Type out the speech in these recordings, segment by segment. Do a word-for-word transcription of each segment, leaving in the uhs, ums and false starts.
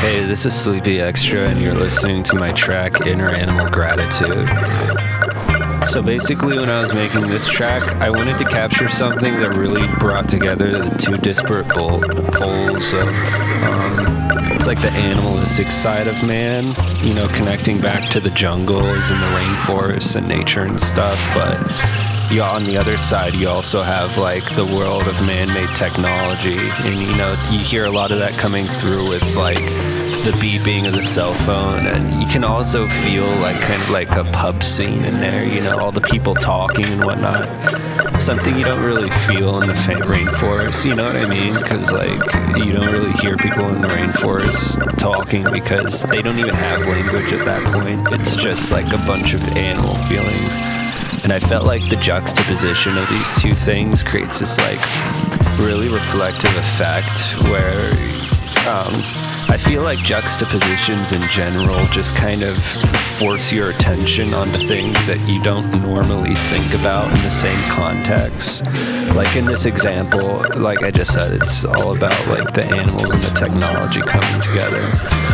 Hey, this is Sleepy Extra, and you're listening to my track, Inner Animal Gratitude. So basically, when I was making this track, I wanted to capture something that really brought together the two disparate pol- poles of, um, it's like the animalistic side of man, you know, connecting back to the jungles and the rainforests and nature and stuff, but you, on the other side, you also have like the world of man-made technology, and you know, you hear a lot of that coming through with like the beeping of the cell phone, and you can also feel like kind of like a pub scene in there, you know, all the people talking and whatnot. Something you don't really feel in the fa- rainforest, you know what I mean? Because like you don't really hear people in the rainforest talking because they don't even have language at that point. It's just like a bunch of animal feelings. And I felt like the juxtaposition of these two things creates this like really reflective effect where um, I feel like juxtapositions in general just kind of force your attention onto things that you don't normally think about in the same context. Like in this example, like I just said, it's all about like the animals and the technology coming together.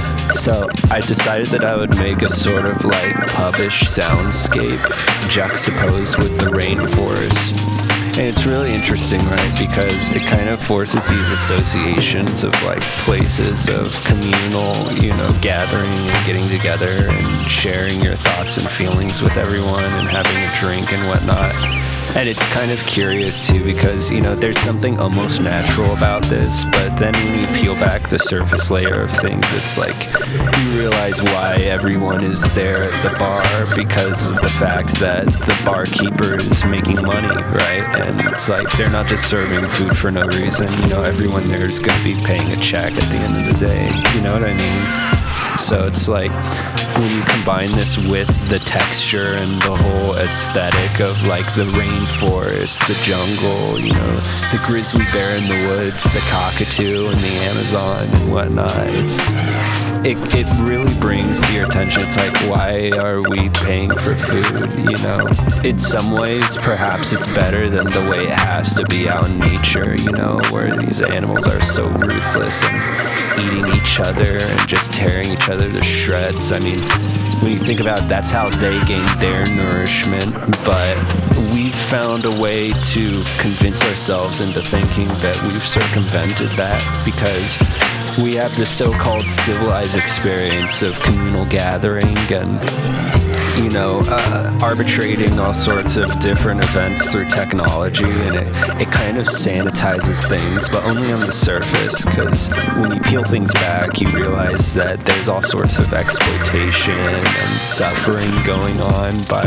So I decided that I would make a sort of like pubbish soundscape juxtaposed with the rainforest. And it's really interesting, right? Because it kind of forces these associations of like places of communal, you know, gathering and getting together and sharing your thoughts and feelings with everyone and having a drink and whatnot. And it's kind of curious too because, you know, there's something almost natural about this, but then when you peel back the surface layer of things, it's like you realize why everyone is there at the bar because of the fact that the barkeeper is making money, right? And it's like they're not just serving food for no reason, you know, everyone there is going to be paying a check at the end of the day, you know what I mean? So it's like when you combine this with the texture and the whole aesthetic of like the rainforest, the jungle, you know, the grizzly bear in the woods, the cockatoo and the Amazon and whatnot, it's it it really brings to your attention. It's like, why are we paying for food, you know? In some ways, perhaps it's better than the way it has to be out in nature, you know, where these animals are so ruthless and eating each other and just tearing each other to shreds. I mean, when you think about it, that's how they gain their nourishment, but we've found a way to convince ourselves into thinking that we've circumvented that because we have this so-called civilized experience of communal gathering and, you know, uh, arbitrating all sorts of different events through technology, and it, it kind of sanitizes things, but only on the surface, because when you peel things back, you realize that there's all sorts of exploitation and suffering going on by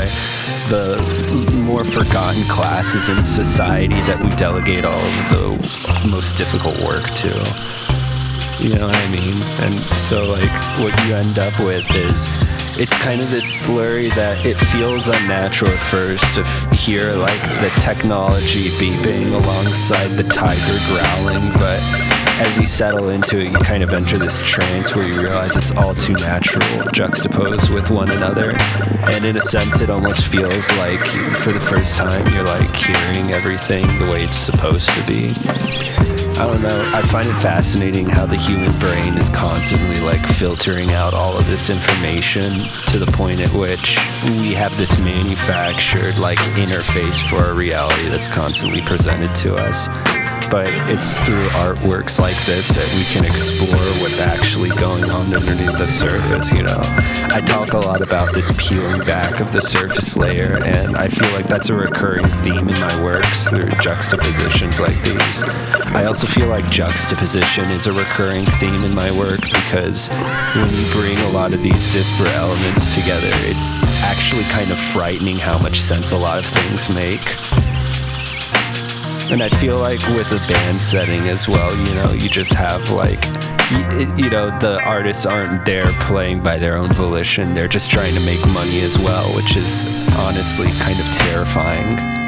the more forgotten classes in society that we delegate all of the most difficult work to. You know what I mean? And so, like, what you end up with is, it's kind of this slurry that it feels unnatural at first to f- hear, like, the technology beeping alongside the tiger growling, but as you settle into it, you kind of enter this trance where you realize it's all too natural, juxtaposed with one another, and in a sense, it almost feels like, for the first time, you're, like, hearing everything the way it's supposed to be. I don't know, I find it fascinating how the human brain is constantly like filtering out all of this information to the point at which we have this manufactured like interface for our reality that's constantly presented to us. But it's through artworks like this that we can explore what's actually going on underneath the surface, you know. I talk a lot about this peeling back of the surface layer, and I feel like that's a recurring theme in my works through juxtapositions like these. I also feel like juxtaposition is a recurring theme in my work because when you bring a lot of these disparate elements together, it's actually kind of frightening how much sense a lot of things make. And I feel like with a band setting as well, you know, you just have like, you, you know, the artists aren't there playing by their own volition. They're just trying to make money as well, which is honestly kind of terrifying.